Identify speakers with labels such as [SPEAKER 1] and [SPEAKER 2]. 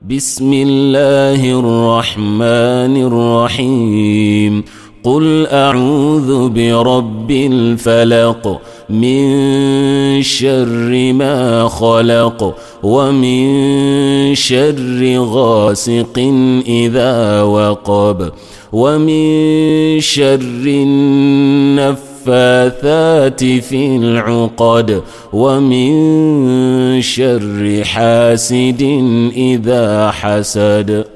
[SPEAKER 1] بسم الله الرحمن الرحيم. قل أعوذ برب الفلق من شر ما خلق ومن شر غاسق إذا وقب ومن شر النفاثات في العقد ومن شر حاسد إذا حسد.